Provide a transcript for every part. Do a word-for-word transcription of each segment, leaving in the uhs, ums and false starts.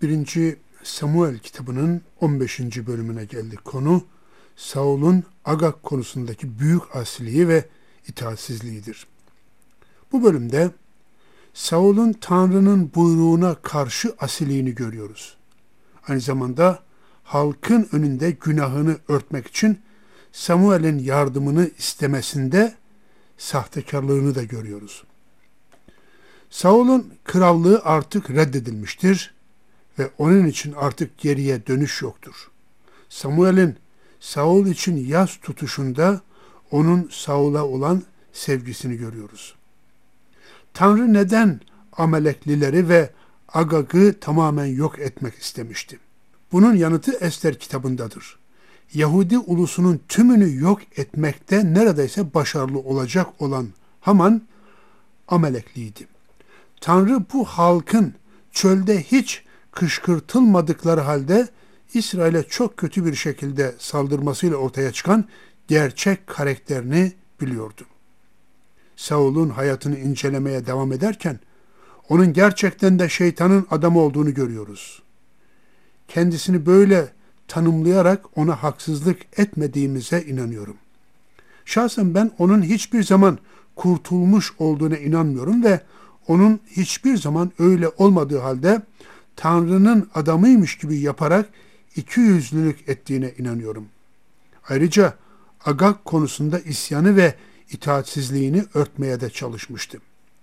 birinci Samuel kitabının on beşinci bölümüne geldik. Konu Saul'un Agag konusundaki büyük asiliği ve itaatsizliğidir. Bu bölümde Saul'un Tanrı'nın buyruğuna karşı asiliğini görüyoruz. Aynı zamanda halkın önünde günahını örtmek için Samuel'in yardımını istemesinde sahtekarlığını da görüyoruz. Saul'un krallığı artık reddedilmiştir ve onun için artık geriye dönüş yoktur. Samuel'in Saul için yas tutuşunda onun Saul'a olan sevgisini görüyoruz. Tanrı neden Amaleklileri ve Agag'ı tamamen yok etmek istemişti? Bunun yanıtı Ester kitabındadır. Yahudi ulusunun tümünü yok etmekte neredeyse başarılı olacak olan Haman Amalekliydi. Tanrı bu halkın çölde hiç kışkırtılmadıkları halde İsrail'e çok kötü bir şekilde saldırmasıyla ortaya çıkan gerçek karakterini biliyordu. Saul'un hayatını incelemeye devam ederken onun gerçekten de şeytanın adamı olduğunu görüyoruz. Kendisini böyle tanımlayarak ona haksızlık etmediğimize inanıyorum. Şahsen ben onun hiçbir zaman kurtulmuş olduğuna inanmıyorum ve onun hiçbir zaman öyle olmadığı halde Tanrı'nın adamıymış gibi yaparak ikiyüzlülük ettiğine inanıyorum. Ayrıca Agag konusunda isyanı ve itaatsizliğini örtmeye de çalışmıştı.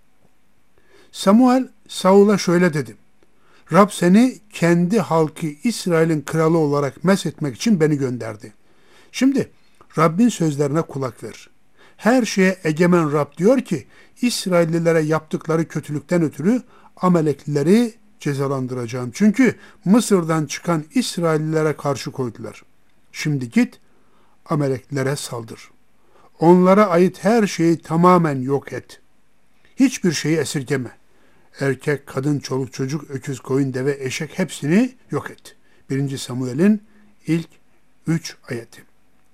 Samuel Saul'a şöyle dedi: Rab seni kendi halkı İsrail'in kralı olarak meshetmek için beni gönderdi. Şimdi Rabbin sözlerine kulak ver. Her şeye egemen Rab diyor ki İsraillilere yaptıkları kötülükten ötürü Amaleklileri cezalandıracağım. Çünkü Mısır'dan çıkan İsraillilere karşı koydular. Şimdi git Amaleklilere saldır. Onlara ait her şeyi tamamen yok et. Hiçbir şeyi esirgeme. Erkek, kadın, çoluk, çocuk, öküz, koyun, deve, eşek hepsini yok et. birinci Samuel'in ilk üç ayeti.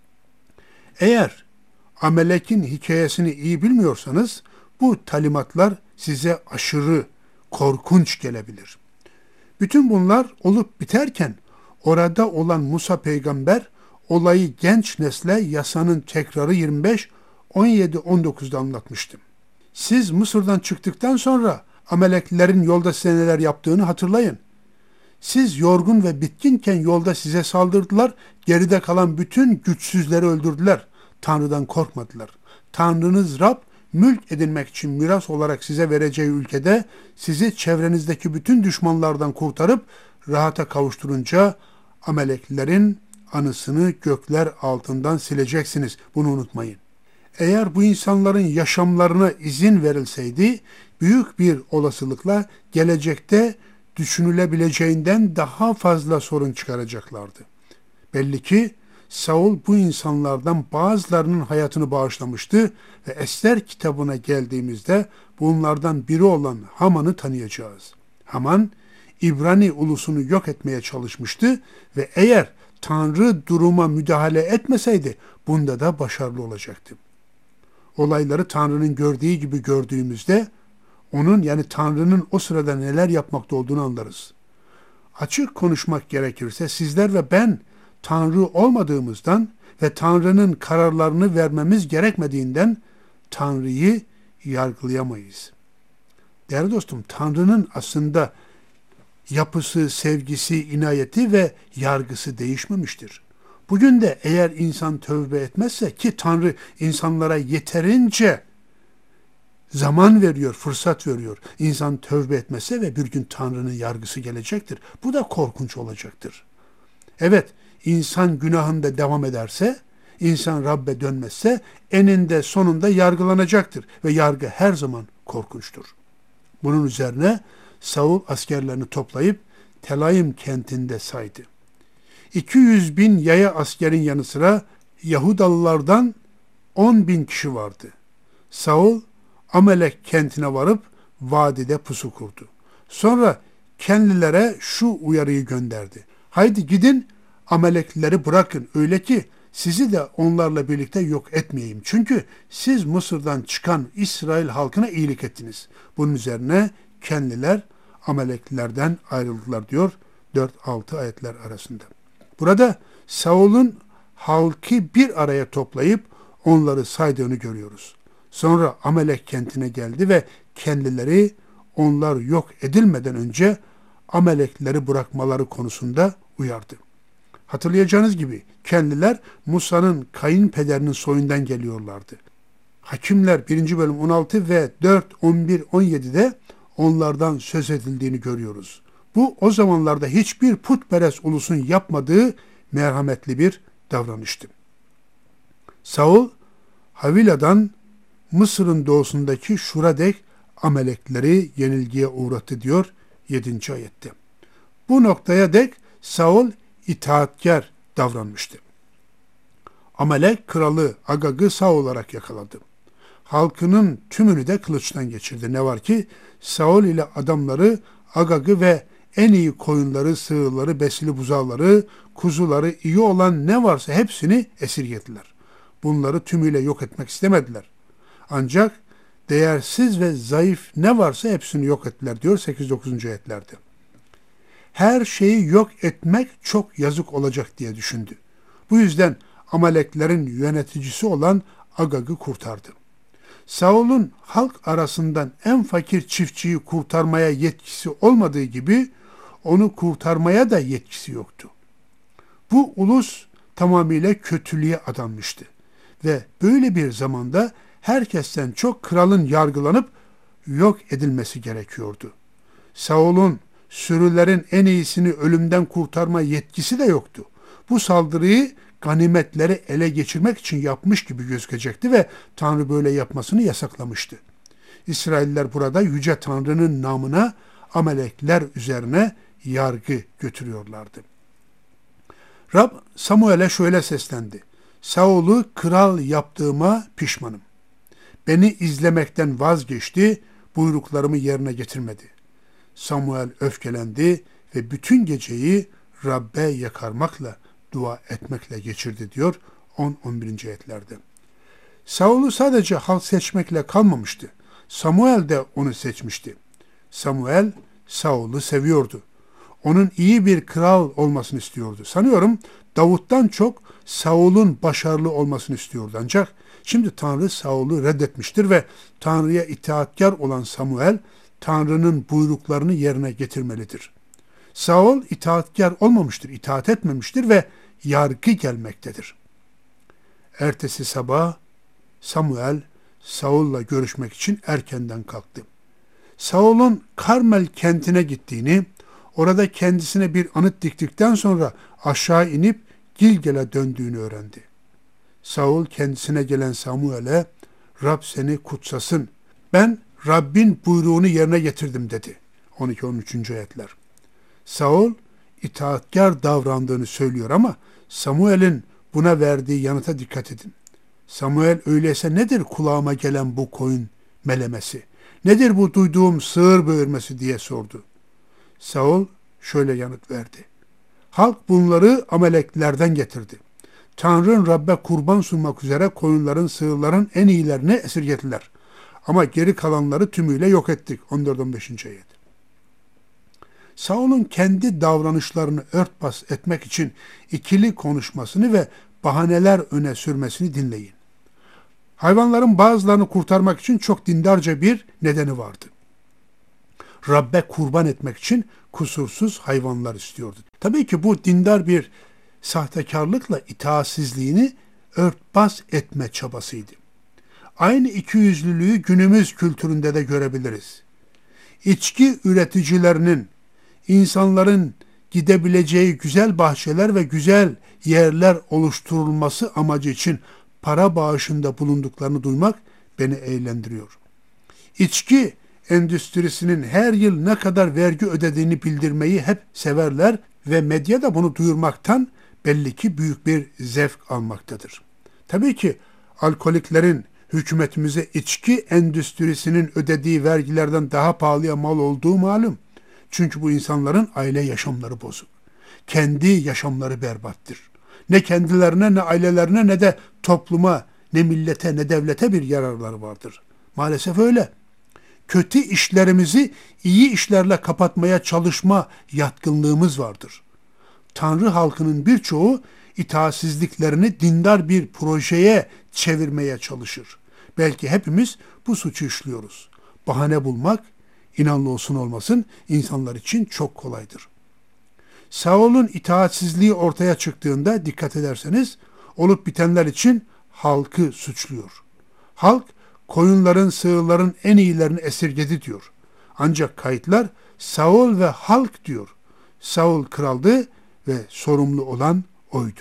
Eğer Amalek'in hikayesini iyi bilmiyorsanız bu talimatlar size aşırı korkunç gelebilir. Bütün bunlar olup biterken orada olan Musa peygamber olayı genç nesle yasanın tekrarı yirmi beş, on yedi, on dokuzda anlatmıştım. Siz Mısır'dan çıktıktan sonra Amaleklilerin yolda size neler yaptığını hatırlayın. Siz yorgun ve bitkinken yolda size saldırdılar, geride kalan bütün güçsüzleri öldürdüler. Tanrı'dan korkmadılar. Tanrınız Rab, mülk edinmek için miras olarak size vereceği ülkede sizi çevrenizdeki bütün düşmanlardan kurtarıp rahata kavuşturunca Amaleklilerin anısını gökler altından sileceksiniz. Bunu unutmayın. Eğer bu insanların yaşamlarına izin verilseydi, büyük bir olasılıkla gelecekte düşünülebileceğinden daha fazla sorun çıkaracaklardı. Belli ki Saul bu insanlardan bazılarının hayatını bağışlamıştı ve Ester kitabına geldiğimizde bunlardan biri olan Haman'ı tanıyacağız. Haman, İbrani ulusunu yok etmeye çalışmıştı ve eğer Tanrı duruma müdahale etmeseydi bunda da başarılı olacaktı. Olayları Tanrı'nın gördüğü gibi gördüğümüzde onun yani Tanrı'nın o sırada neler yapmakta olduğunu anlarız. Açık konuşmak gerekirse sizler ve ben Tanrı olmadığımızdan ve Tanrı'nın kararlarını vermemiz gerekmediğinden Tanrı'yı yargılayamayız. Değerli dostum, Tanrı'nın aslında yapısı, sevgisi, inayeti ve yargısı değişmemiştir. Bugün de eğer insan tövbe etmezse, ki Tanrı insanlara yeterince zaman veriyor, fırsat veriyor. İnsan tövbe etmezse ve bir gün Tanrı'nın yargısı gelecektir. Bu da korkunç olacaktır. Evet, insan günahında devam ederse, insan Rabbe dönmezse eninde sonunda yargılanacaktır ve yargı her zaman korkunçtur. Bunun üzerine Saul askerlerini toplayıp Telayim kentinde saydı. iki yüz bin yaya askerin yanı sıra Yahudalılardan on bin kişi vardı. Saul Amalek kentine varıp vadide pusu kurdu. Sonra kendilere şu uyarıyı gönderdi. Haydi gidin Amaleklileri bırakın öyle ki sizi de onlarla birlikte yok etmeyeyim. Çünkü siz Mısır'dan çıkan İsrail halkına iyilik ettiniz. Bunun üzerine kendiler Amaleklilerden ayrıldılar diyor dört altı ayetler arasında. Burada Saul'un halkı bir araya toplayıp onları saydığını görüyoruz. Sonra Amalek kentine geldi ve kendileri onlar yok edilmeden önce Amalekleri bırakmaları konusunda uyardı. Hatırlayacağınız gibi kendiler Musa'nın kayınpederinin soyundan geliyorlardı. Hakimler birinci bölüm on altı ve dört, on bir, on yedi'de onlardan söz edildiğini görüyoruz. Bu o zamanlarda hiçbir putperest ulusun yapmadığı merhametli bir davranıştı. Saul, Havila'dan Mısır'ın doğusundaki Şur'a dek Amalekleri yenilgiye uğrattı diyor yedinci ayette. Bu noktaya dek Saul itaatkar davranmıştı. Amalek kralı Agag'ı sağ olarak yakaladı. Halkının tümünü de kılıçtan geçirdi. Ne var ki Saul ile adamları Agag'ı ve en iyi koyunları, sığırları, besili buzağları, kuzuları, iyi olan ne varsa hepsini esirgediler. Bunları tümüyle yok etmek istemediler. Ancak değersiz ve zayıf ne varsa hepsini yok ettiler diyor sekiz dokuzuncu ayetlerde. Her şeyi yok etmek çok yazık olacak diye düşündü. Bu yüzden Amaleklerin yöneticisi olan Agag'ı kurtardı. Saul'un halk arasından en fakir çiftçiyi kurtarmaya yetkisi olmadığı gibi onu kurtarmaya da yetkisi yoktu. Bu ulus tamamıyla kötülüğe adanmıştı ve böyle bir zamanda herkesten çok kralın yargılanıp yok edilmesi gerekiyordu. Saul'un sürülerin en iyisini ölümden kurtarma yetkisi de yoktu. Bu saldırıyı ganimetleri ele geçirmek için yapmış gibi gözükecekti ve Tanrı böyle yapmasını yasaklamıştı. İsrailler burada Yüce Tanrı'nın namına Amalekler üzerine yargı götürüyorlardı. Rab Samuel'e şöyle seslendi. Saul'u kral yaptığıma pişmanım. Beni izlemekten vazgeçti, buyruklarımı yerine getirmedi. Samuel öfkelendi ve bütün geceyi Rab'be yakarmakla, dua etmekle geçirdi diyor on on birinci ayetlerde. Saul'u sadece halk seçmekle kalmamıştı. Samuel de onu seçmişti. Samuel Saul'u seviyordu. Onun iyi bir kral olmasını istiyordu. Sanıyorum Davut'tan çok Saul'un başarılı olmasını istiyordu. Ancak şimdi Tanrı Saul'u reddetmiştir ve Tanrı'ya itaatkar olan Samuel, Tanrı'nın buyruklarını yerine getirmelidir. Saul itaatkar olmamıştır, itaat etmemiştir ve yargı gelmektedir. Ertesi sabah Samuel Saul'la görüşmek için erkenden kalktı. Saul'un Karmel kentine gittiğini, orada kendisine bir anıt diktikten sonra aşağı inip Gilgal'a döndüğünü öğrendi. Saul kendisine gelen Samuel'e, Rab seni kutsasın, ben Rabbin buyruğunu yerine getirdim dedi. on iki on üçüncü ayetler. Saul itaatkar davrandığını söylüyor ama Samuel'in buna verdiği yanıta dikkat edin. Samuel öyleyse nedir kulağıma gelen bu koyun melemesi? Nedir bu duyduğum sığır böğürmesi diye sordu. Saul şöyle yanıt verdi. Halk bunları Amaleklerden getirdi. Tanrı'nın Rab'be kurban sunmak üzere koyunların, sığırların en iyilerini esirgediler. Ama geri kalanları tümüyle yok ettik. on dört on beşinci ayet. Saul'un kendi davranışlarını örtbas etmek için ikili konuşmasını ve bahaneler öne sürmesini dinleyin. Hayvanların bazılarını kurtarmak için çok dindarca bir nedeni vardı. Rab'be kurban etmek için kusursuz hayvanlar istiyordu. Tabii ki bu dindar bir sahtekarlıkla itaatsizliğini örtbas etme çabasıydı. Aynı ikiyüzlülüğü günümüz kültüründe de görebiliriz. İçki üreticilerinin insanların gidebileceği güzel bahçeler ve güzel yerler oluşturulması amacı için para bağışında bulunduklarını duymak beni eğlendiriyor. İçki endüstrisinin her yıl ne kadar vergi ödediğini bildirmeyi hep severler ve medya da bunu duyurmaktan belli ki büyük bir zevk almaktadır. Tabii ki alkoliklerin hükümetimize içki endüstrisinin ödediği vergilerden daha pahalıya mal olduğu malum. Çünkü bu insanların aile yaşamları bozuk. Kendi yaşamları berbattır. Ne kendilerine, ne ailelerine, ne de topluma, ne millete, ne devlete bir yararları vardır. Maalesef öyle. kötü işlerimizi iyi işlerle kapatmaya çalışma yatkınlığımız vardır. Tanrı halkının birçoğu itaatsizliklerini dindar bir projeye çevirmeye çalışır. Belki hepimiz bu suçu işliyoruz. Bahane bulmak, inanlı olsun olmasın, insanlar için çok kolaydır. Saul'un itaatsizliği ortaya çıktığında dikkat ederseniz olup bitenler için halkı suçluyor. Halk koyunların, sığırların en iyilerini esirgedi diyor. Ancak kayıtlar Saul ve halk diyor. Saul kraldı ve sorumlu olan oydu.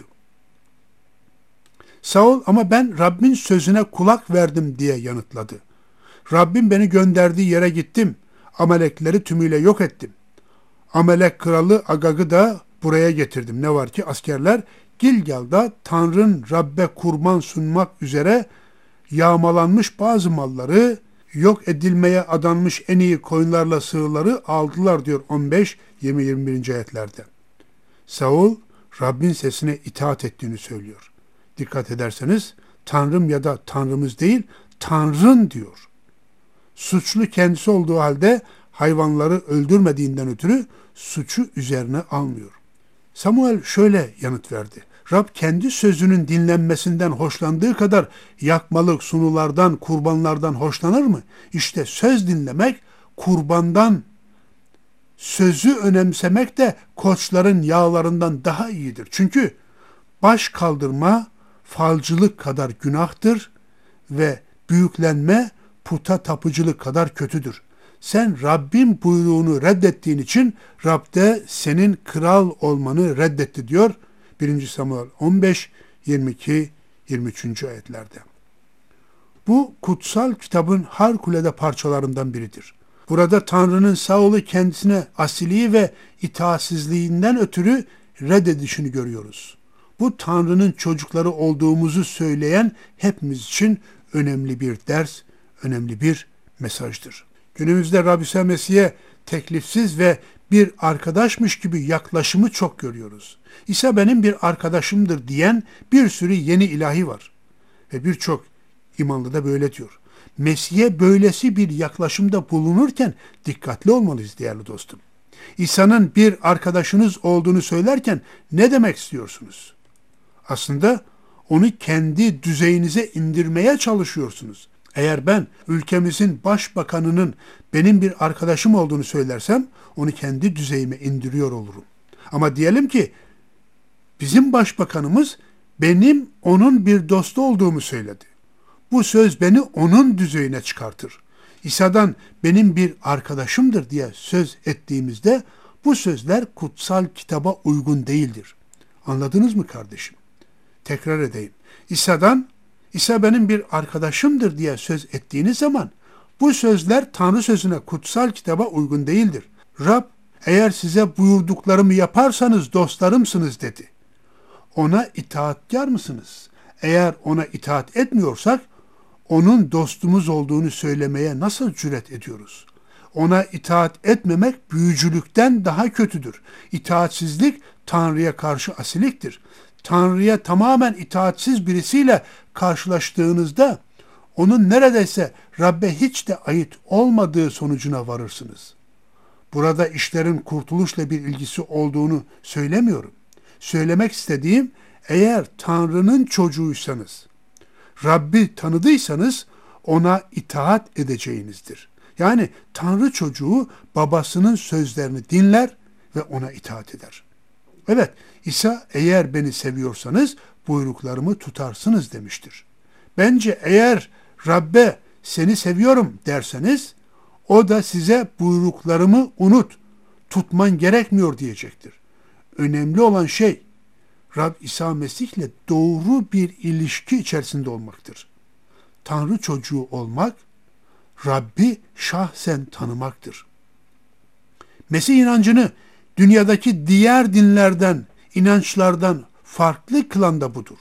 Saul ama ben Rabbin sözüne kulak verdim diye yanıtladı. Rabbim beni gönderdiği yere gittim. Amalekleri tümüyle yok ettim. Amalek kralı Agag'ı da buraya getirdim. Ne var ki askerler Gilgal'da Tanrı'nın Rabbe kurban sunmak üzere yağmalanmış bazı malları, yok edilmeye adanmış en iyi koyunlarla sığırları aldılar diyor on beş yirmi yirmi birinci ayetlerde. Saul Rabbin sesine itaat ettiğini söylüyor. Dikkat ederseniz Tanrım ya da Tanrımız değil, Tanrın diyor. Suçlu kendisi olduğu halde hayvanları öldürmediğinden ötürü suçu üzerine almıyor. Samuel şöyle yanıt verdi. Rab kendi sözünün dinlenmesinden hoşlandığı kadar yakmalık sunulardan, kurbanlardan hoşlanır mı? İşte söz dinlemek kurbandan, sözü önemsemek de koçların yağlarından daha iyidir. Çünkü baş kaldırma falcılık kadar günahtır ve büyüklenme puta tapıcılık kadar kötüdür. Sen Rabbin buyruğunu reddettiğin için Rab de senin kral olmanı reddetti diyor birinci Samuel on beş yirmi iki yirmi üç. ayetlerde. Bu kutsal kitabın harikulade parçalarından biridir. Burada Tanrı'nın Saul'u kendisine asiliği ve itaatsizliğinden ötürü reddedişini görüyoruz. Bu Tanrı'nın çocukları olduğumuzu söyleyen hepimiz için önemli bir ders, önemli bir mesajdır. Günümüzde Rabbi İsa Mesih'e teklifsiz ve bir arkadaşmış gibi yaklaşımı çok görüyoruz. İsa benim bir arkadaşımdır diyen bir sürü yeni ilahi var. Ve birçok imanlı da böyle diyor. Mesih'e böylesi bir yaklaşımda bulunurken dikkatli olmalıyız değerli dostum. İsa'nın bir arkadaşınız olduğunu söylerken ne demek istiyorsunuz? Aslında onu kendi düzeyinize indirmeye çalışıyorsunuz. Eğer ben ülkemizin başbakanının benim bir arkadaşım olduğunu söylersem onu kendi düzeyime indiriyor olurum. Ama diyelim ki bizim başbakanımız benim onun bir dostu olduğumu söyledi. Bu söz beni onun düzeyine çıkartır. İsa'dan benim bir arkadaşımdır diye söz ettiğimizde bu sözler kutsal kitaba uygun değildir. Anladınız mı kardeşim? Tekrar edeyim. İsa'dan İsa benim bir arkadaşımdır diye söz ettiğiniz zaman bu sözler Tanrı sözüne, kutsal kitaba uygun değildir. Rab eğer size buyurduklarımı yaparsanız dostlarımsınız dedi. Ona itaatkar mısınız? Eğer ona itaat etmiyorsak onun dostumuz olduğunu söylemeye nasıl cüret ediyoruz? Ona itaat etmemek büyücülükten daha kötüdür. İtaatsizlik Tanrı'ya karşı asiliktir. Tanrı'ya tamamen itaatsiz birisiyle karşılaştığınızda onun neredeyse Rabbe hiç de ait olmadığı sonucuna varırsınız. Burada işlerin kurtuluşla bir ilgisi olduğunu söylemiyorum. Söylemek istediğim eğer Tanrı'nın çocuğuysanız, Rabbi tanıdıysanız ona itaat edeceğinizdir. Yani Tanrı çocuğu babasının sözlerini dinler ve ona itaat eder. Evet, İsa eğer beni seviyorsanız buyruklarımı tutarsınız demiştir. Bence eğer Rabbe seni seviyorum derseniz o da size buyruklarımı unut, tutman gerekmiyor diyecektir. Önemli olan şey Rab İsa Mesih'le doğru bir ilişki içerisinde olmaktır. Tanrı çocuğu olmak, Rabbi şahsen tanımaktır. Mesih inancını dünyadaki diğer dinlerden, inançlardan farklı kılan da budur.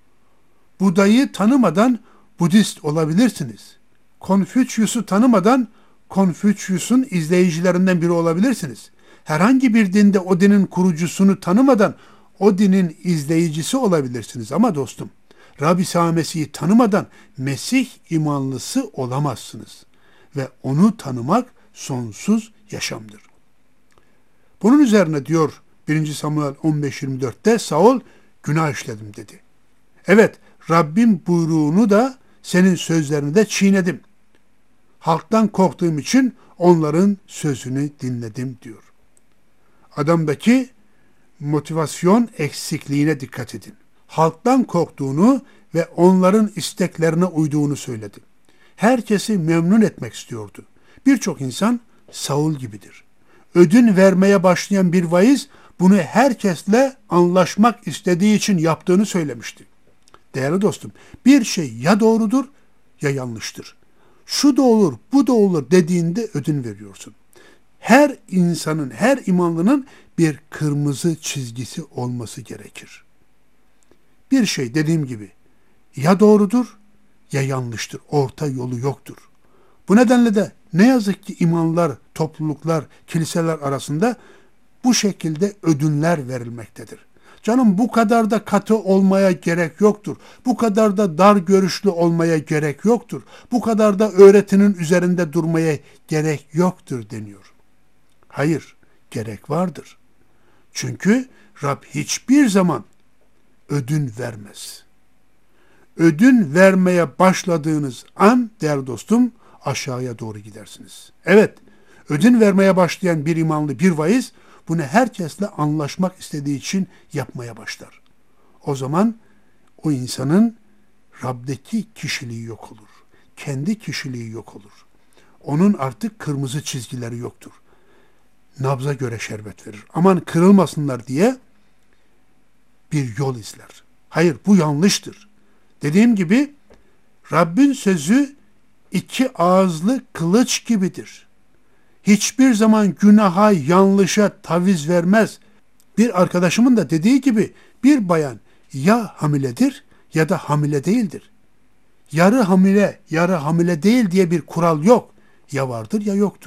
Buda'yı tanımadan Budist olabilirsiniz. Konfüçyüs'ü tanımadan Konfüçyüs'ün izleyicilerinden biri olabilirsiniz. Herhangi bir dinde o dinin kurucusunu tanımadan o dinin izleyicisi olabilirsiniz. Ama dostum, Rabbi İsa Mesih'i tanımadan Mesih imanlısı olamazsınız. ve onu tanımak sonsuz yaşamdır. Bunun üzerine diyor birinci Samuel on beş yirmi dörtte Saul günah işledim dedi. Evet, Rabbim buyruğunu da senin sözlerini de çiğnedim. Halktan korktuğum için onların sözünü dinledim diyor. Adamdaki motivasyon eksikliğine dikkat edin. Halktan korktuğunu ve onların isteklerine uyduğunu söyledi. Herkesi memnun etmek istiyordu. Birçok insan Saul gibidir. Ödün vermeye başlayan bir vaiz bunu herkesle anlaşmak istediği için yaptığını söylemişti. Değerli dostum, bir şey ya doğrudur ya yanlıştır. Şu da olur, bu da olur dediğinde ödün veriyorsun. Her insanın, her imanlının bir kırmızı çizgisi olması gerekir. Bir şey dediğim gibi ya doğrudur ya yanlıştır. Orta yolu yoktur. Bu nedenle de ne yazık ki imanlar, topluluklar, kiliseler arasında bu şekilde ödünler verilmektedir. Canım bu kadar da katı olmaya gerek yoktur. Bu kadar da dar görüşlü olmaya gerek yoktur. Bu kadar da öğretinin üzerinde durmaya gerek yoktur deniyor. Hayır, gerek vardır. Çünkü Rab hiçbir zaman ödün vermez. Ödün vermeye başladığınız an değerli dostum aşağıya doğru gidersiniz. Evet, ödün vermeye başlayan bir imanlı bir vaiz bunu herkesle anlaşmak istediği için yapmaya başlar. O zaman o insanın Rab'deki kişiliği yok olur. Kendi kişiliği yok olur. Onun artık kırmızı çizgileri yoktur. Nabza göre şerbet verir. Aman kırılmasınlar diye bir yol izler. Hayır, bu yanlıştır. Dediğim gibi Rabbin sözü iki ağızlı kılıç gibidir. Hiçbir zaman günaha, yanlışa taviz vermez. Bir arkadaşımın da dediği gibi bir bayan ya hamiledir ya da hamile değildir. Yarı hamile, yarı hamile değil diye bir kural yok. Ya vardır ya yoktur.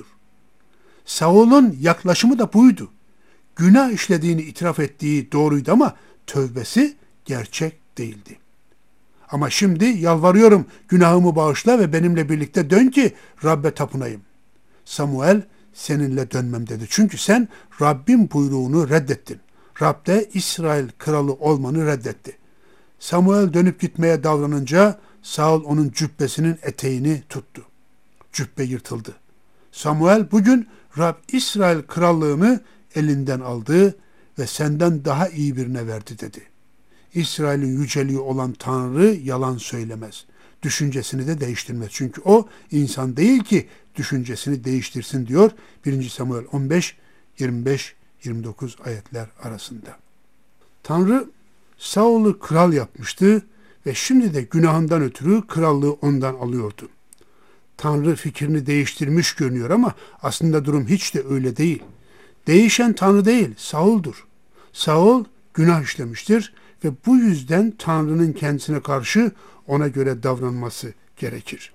Saul'un yaklaşımı da buydu. Günah işlediğini itiraf ettiği doğruydu ama tövbesi gerçek değildi. Ama şimdi yalvarıyorum, günahımı bağışla ve benimle birlikte dön ki Rabbe tapınayım. Samuel seninle dönmem dedi. Çünkü sen Rabbin buyruğunu reddettin. Rab de İsrail kralı olmanı reddetti. Samuel dönüp gitmeye davranınca Saul onun cübbesinin eteğini tuttu. Cübbe yırtıldı. Samuel bugün Rab İsrail krallığını elinden aldı ve senden daha iyi birine verdi dedi. İsrail'in yüceliği olan Tanrı yalan söylemez. Düşüncesini de değiştirmez. Çünkü o insan değil ki düşüncesini değiştirsin diyor birinci Samuel on beş yirmi beş yirmi dokuz ayetler arasında. Tanrı Saul'u kral yapmıştı ve şimdi de günahından ötürü krallığı ondan alıyordu. Tanrı fikrini değiştirmiş görünüyor ama aslında durum hiç de öyle değil. Değişen Tanrı değil, Saul'dur. Saul günah işlemiştir ve bu yüzden Tanrı'nın kendisine karşı ona göre davranması gerekir.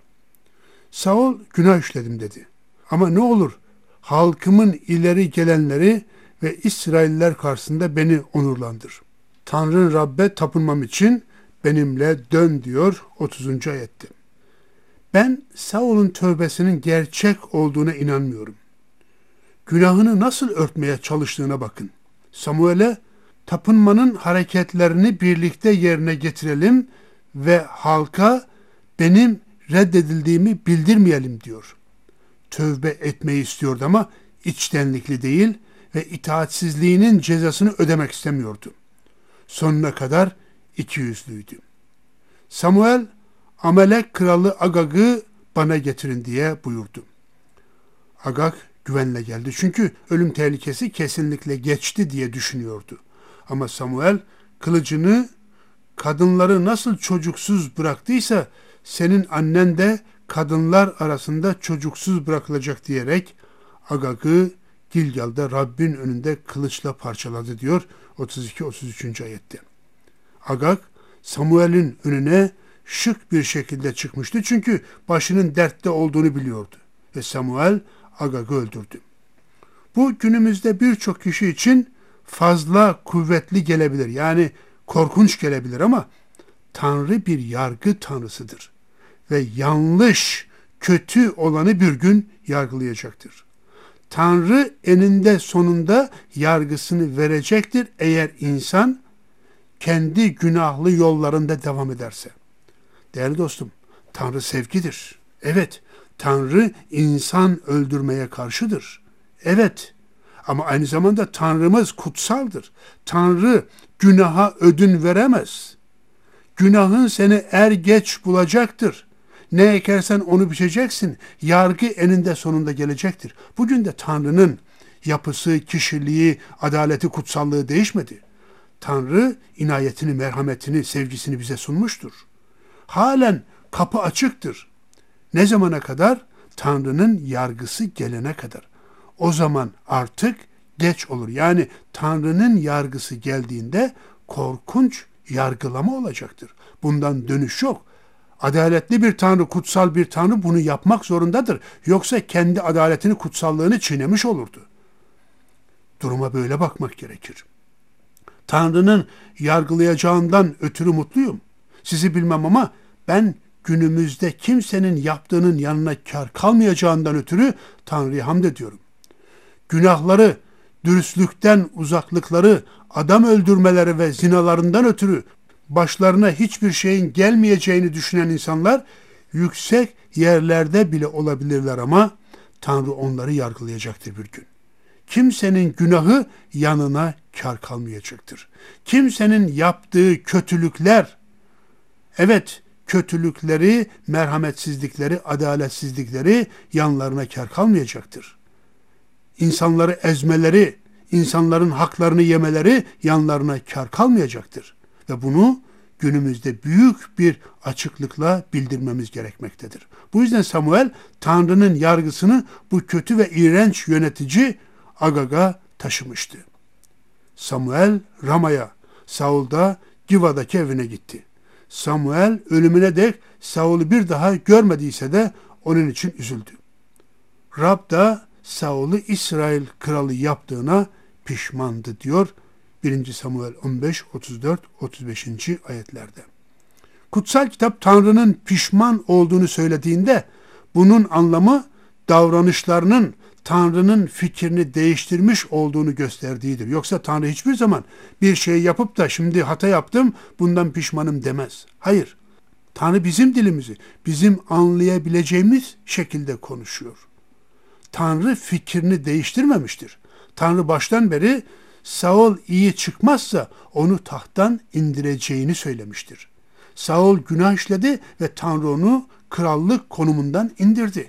Saul günah işledim dedi. Ama ne olur halkımın ileri gelenleri ve İsrailler karşısında beni onurlandır. Tanrı'nın Rab'be tapınmam için benimle dön diyor otuzuncu ayette. Ben Saul'un tövbesinin gerçek olduğuna inanmıyorum. Günahını nasıl örtmeye çalıştığına bakın. Samuel'e tapınmanın hareketlerini birlikte yerine getirelim ve halka benim reddedildiğimi bildirmeyelim diyor. Tövbe etmeyi istiyordu ama içtenlikli değil ve itaatsizliğinin cezasını ödemek istemiyordu. Sonuna kadar ikiyüzlüydü. Samuel, Amalek kralı Agag'ı bana getirin diye buyurdu. Agag güvenle geldi çünkü ölüm tehlikesi kesinlikle geçti diye düşünüyordu. Ama Samuel kılıcını kadınları nasıl çocuksuz bıraktıysa senin annen de kadınlar arasında çocuksuz bırakılacak diyerek Agag'ı Gilgal'da Rabbin önünde kılıçla parçaladı diyor otuz iki otuz üçüncü ayette. Agag Samuel'in önüne şık bir şekilde çıkmıştı çünkü başının dertte olduğunu biliyordu ve Samuel Agag'ı öldürdü. Bu günümüzde birçok kişi için fazla kuvvetli gelebilir. Yani korkunç gelebilir ama Tanrı bir yargı tanrısıdır. Ve yanlış, kötü olanı bir gün yargılayacaktır. Tanrı eninde sonunda yargısını verecektir eğer insan kendi günahlı yollarında devam ederse. Değerli dostum, Tanrı sevgidir. Evet, Tanrı insan öldürmeye karşıdır. Evet, ama aynı zamanda Tanrımız kutsaldır. Tanrı günaha ödün veremez. Günahın seni er geç bulacaktır. Ne ekersen onu biçeceksin. Yargı eninde sonunda gelecektir. Bugün de Tanrı'nın yapısı, kişiliği, adaleti, kutsallığı değişmedi. Tanrı inayetini, merhametini, sevgisini bize sunmuştur. Halen kapı açıktır. Ne zamana kadar? Tanrı'nın yargısı gelene kadar. O zaman artık geç olur. Yani Tanrı'nın yargısı geldiğinde korkunç yargılama olacaktır. Bundan dönüş yok. Adaletli bir Tanrı, kutsal bir Tanrı bunu yapmak zorundadır. Yoksa kendi adaletini, kutsallığını çiğnemiş olurdu. Duruma böyle bakmak gerekir. Tanrı'nın yargılayacağından ötürü mutluyum. Sizi bilmem ama ben günümüzde kimsenin yaptığının yanına kar kalmayacağından ötürü Tanrı'ya hamd ediyorum. Günahları, dürüstlükten uzaklıkları, adam öldürmeleri ve zinalarından ötürü başlarına hiçbir şeyin gelmeyeceğini düşünen insanlar yüksek yerlerde bile olabilirler ama Tanrı onları yargılayacaktır bir gün. Kimsenin günahı yanına kar kalmayacaktır. Kimsenin yaptığı kötülükler, evet kötülükleri, merhametsizlikleri, adaletsizlikleri yanlarına kar kalmayacaktır. İnsanları ezmeleri, insanların haklarını yemeleri yanlarına kar kalmayacaktır. Ve bunu günümüzde büyük bir açıklıkla bildirmemiz gerekmektedir. Bu yüzden Samuel Tanrı'nın yargısını bu kötü ve iğrenç yönetici Agag'a taşımıştı. Samuel Rama'ya, Saul da Giva'daki evine gitti. Samuel ölümüne dek Saul'u bir daha görmediyse de onun için üzüldü. Rab da Saul'u İsrail kralı yaptığına pişmandı diyor birinci Samuel on beş, otuz dört, otuz beş. ayetlerde. Kutsal kitap Tanrı'nın pişman olduğunu söylediğinde bunun anlamı davranışlarının Tanrı'nın fikrini değiştirmiş olduğunu gösterdiğidir. Yoksa Tanrı hiçbir zaman bir şey yapıp da şimdi hata yaptım bundan pişmanım demez. Hayır. Tanrı bizim dilimizi, bizim anlayabileceğimiz şekilde konuşuyor. Tanrı fikrini değiştirmemiştir. Tanrı baştan beri Saul iyi çıkmazsa onu tahttan indireceğini söylemiştir. Saul günah işledi ve Tanrı onu krallık konumundan indirdi.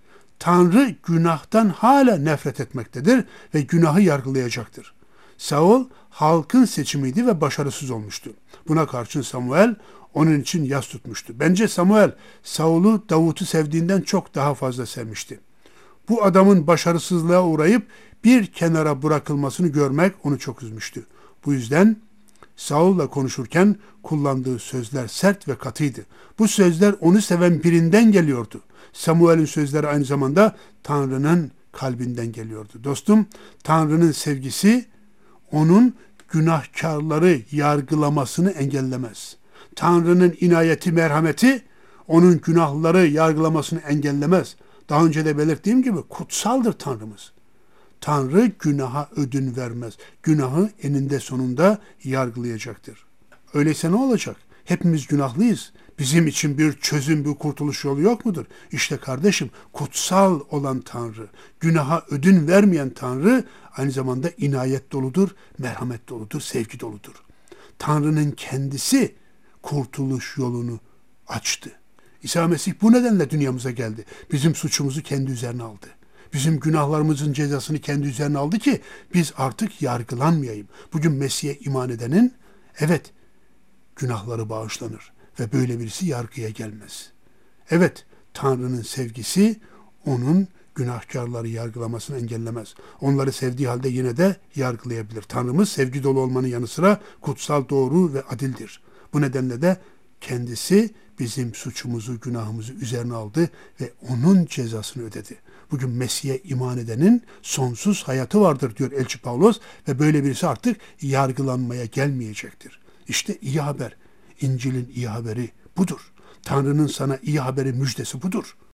Tanrı günahtan hala nefret etmektedir ve günahı yargılayacaktır. Saul halkın seçimiydi ve başarısız olmuştu. Buna karşın Samuel onun için yas tutmuştu. Bence Samuel Saul'u Davut'u sevdiğinden çok daha fazla sevmişti. Bu adamın başarısızlığa uğrayıp bir kenara bırakılmasını görmek onu çok üzmüştü. Bu yüzden Saul'la konuşurken kullandığı sözler sert ve katıydı. Bu sözler onu seven birinden geliyordu. Samuel'in sözleri aynı zamanda Tanrı'nın kalbinden geliyordu. Dostum, Tanrı'nın sevgisi onun günahkarları yargılamasını engellemez. Tanrı'nın inayeti, merhameti onun günahları yargılamasını engellemez. Daha önce de belirttiğim gibi kutsaldır Tanrımız. Tanrı günaha ödün vermez. Günahı eninde sonunda yargılayacaktır. Öyleyse ne olacak? Hepimiz günahlıyız. Bizim için bir çözüm, bir kurtuluş yolu yok mudur? İşte kardeşim, kutsal olan Tanrı, günaha ödün vermeyen Tanrı aynı zamanda inayet doludur, merhamet doludur, sevgi doludur. Tanrı'nın kendisi kurtuluş yolunu açtı. İsa Mesih bu nedenle dünyamıza geldi. Bizim suçumuzu kendi üzerine aldı. Bizim günahlarımızın cezasını kendi üzerine aldı ki biz artık yargılanmayayım. Bugün Mesih'e iman edenin evet günahları bağışlanır ve böyle birisi yargıya gelmez. Evet, Tanrı'nın sevgisi onun günahkarları yargılamasını engellemez. Onları sevdiği halde yine de yargılayabilir. Tanrımız sevgi dolu olmanın yanı sıra kutsal, doğru ve adildir. Bu nedenle de kendisi bizim suçumuzu, günahımızı üzerine aldı ve onun cezasını ödedi. Bugün Mesih'e iman edenin sonsuz hayatı vardır diyor Elçi Pavlos ve böyle birisi artık yargılanmaya gelmeyecektir. İşte iyi haber. İncil'in iyi haberi budur. Tanrı'nın sana iyi haberi, müjdesi budur.